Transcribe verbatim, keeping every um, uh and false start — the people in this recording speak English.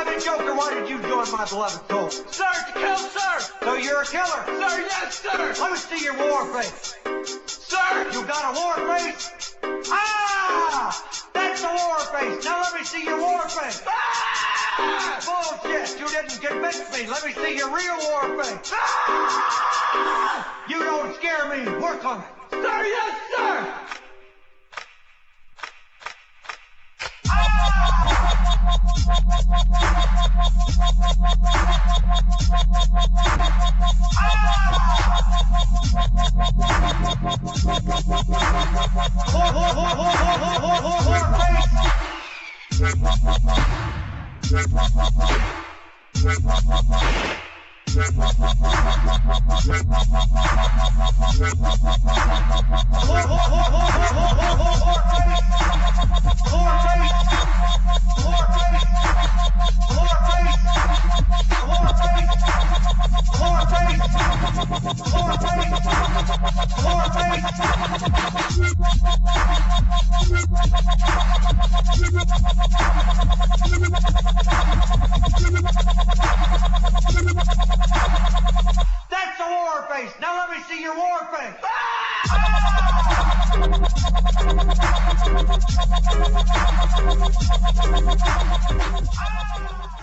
Private Joker, why did you join my beloved cult? Sir, to kill, sir! So you're a killer? Sir, yes, sir! Let me see your war face. Sir! You got a war face? Ah! That's a war face. Now let me see your war face. Ah! Bullshit. You didn't convince me. Let me see your real war face. Ah! You don't scare me. Work on it. Sir, yes, sir! That's a war face. Now let me see your war face. Ah!